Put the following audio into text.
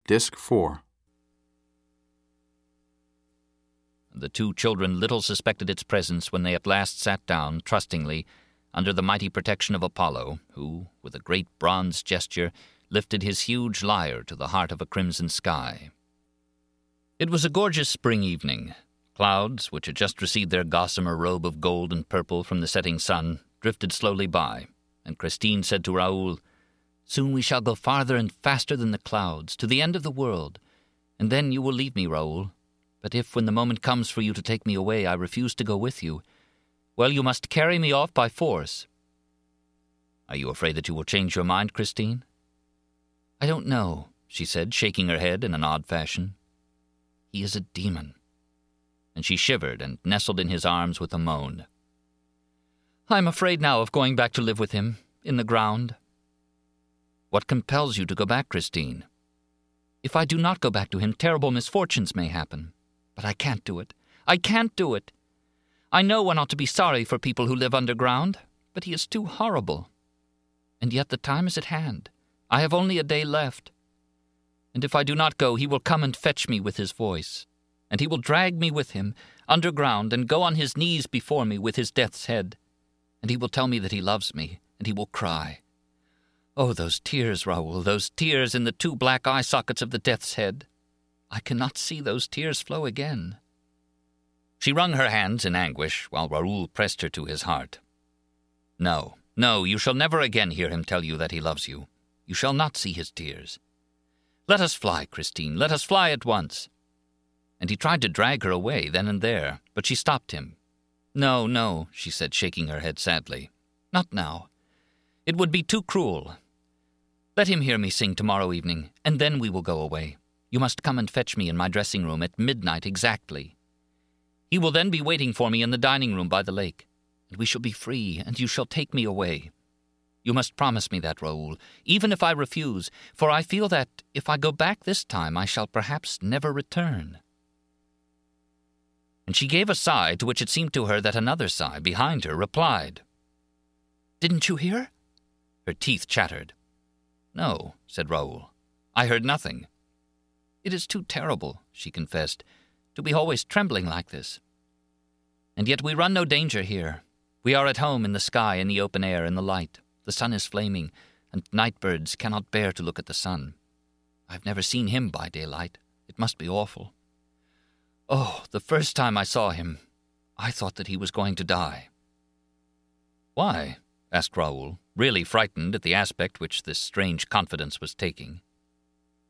Disc 4. The two children little suspected its presence when they at last sat down, trustingly, under the mighty protection of Apollo, who, with a great bronze gesture, lifted his huge lyre to the heart of a crimson sky. It was a gorgeous spring evening. Clouds, which had just received their gossamer robe of gold and purple from the setting sun, drifted slowly by, and Christine said to Raoul, "Soon we shall go farther and faster than the clouds, to the end of the world, and then you will leave me, Raoul. But if, when the moment comes for you to take me away, I refuse to go with you, well, you must carry me off by force." "Are you afraid that you will change your mind, Christine?" "I don't know," she said, shaking her head in an odd fashion. "He is a demon." And she shivered and nestled in his arms with a moan. "I'm afraid now of going back to live with him, in the ground." "What compels you to go back, Christine?" "If I do not go back to him, terrible misfortunes may happen. But I can't do it. I can't do it. I know one ought to be sorry for people who live underground, but he is too horrible. And yet the time is at hand. I have only a day left. And if I do not go, he will come and fetch me with his voice. And he will drag me with him, underground, and go on his knees before me with his death's head. And he will tell me that he loves me, and he will cry. Oh, those tears, Raoul, those tears in the two black eye sockets of the death's head. I cannot see those tears flow again." She wrung her hands in anguish, while Raoul pressed her to his heart. No, you shall never again hear him tell you that he loves you. You shall not see his tears. Let us fly, Christine, let us fly at once." And he tried to drag her away then and there, but she stopped him. No, she said, shaking her head sadly. "Not now. It would be too cruel. Let him hear me sing tomorrow evening, and then we will go away. You must come and fetch me in my dressing room at midnight exactly. He will then be waiting for me in the dining room by the lake, and we shall be free, and you shall take me away. You must promise me that, Raoul, even if I refuse, for I feel that, if I go back this time, I shall perhaps never return." And she gave a sigh to which it seemed to her that another sigh behind her replied. "Didn't you hear?" Her teeth chattered. "No," said Raoul. "I heard nothing." "It is too terrible," she confessed, "to be always trembling like this. And yet we run no danger here. We are at home in the sky, in the open air, in the light. The sun is flaming, and night birds cannot bear to look at the sun. I've never seen him by daylight. It must be awful. Oh, the first time I saw him, I thought that he was going to die." "Why?" asked Raoul, really frightened at the aspect which this strange confidence was taking.